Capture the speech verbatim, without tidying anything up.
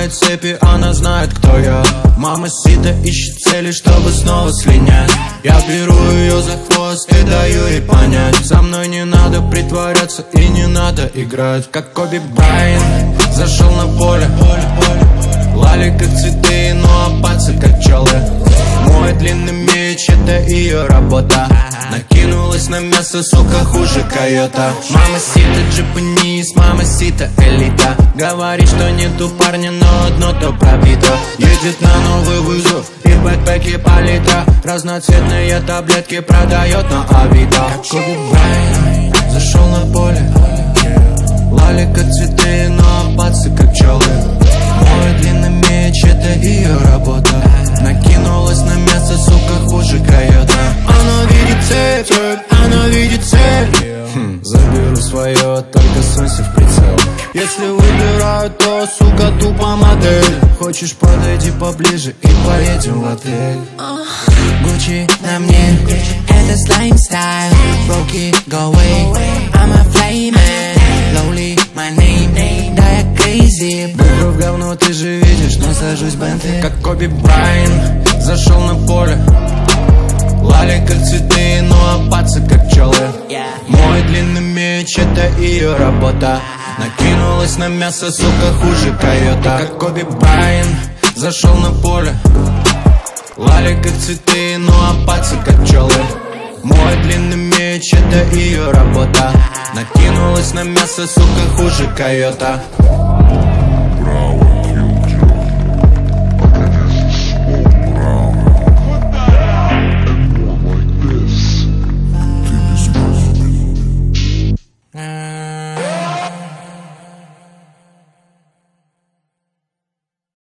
моей цепи, она знает, кто я. Мама сита ищет цели, чтобы снова слинять. Я беру ее за хвост и даю ей понять: со мной не надо притворяться и не надо играть. Как Коби Брайант зашел на поле, лали как цветы, ну а пальцы как пчелы. Мой длинный меч — это ее работа. Накинулась на мясо, сука, хуже койота. Мама сита джапанис, мама сита элита. Говорит, что нету парня, но одно то пробито. Едет на новый вызов и в бэкпэке палитра. Разноцветные таблетки продает на Авито. Как Коби Брайант зашел на поле, лали как цветы, но пальцы как пчелы. Мой длинный меч — это ее работа. Накинулась на мясо, сука, хуже койота. Она видит цель, она видит цель. хм, Заберу свое, только сунься в прицел. Если выбираю, то, сука, тупо модель. Хочешь, подойди поближе и поедем в отель. Gucci на мне, это слайм стайл. Broke it, go away, I'm a flame man. Lowly, my name, да я crazy. Бухру в говно, ты же видишь, но сажусь в Бентли. Как Коби Брайант зашел на поле, лали как цветы, ну а пальцы как пчелы. Мой длинный меч — это ее работа. Накинулась на мясо, сука, хуже койота. Как Коби Брайант зашел на поле, лали как цветы, ну а пальцы как пчелы. Мой длинный меч — это ее работа. Накинулась на мясо, сука, хуже койота.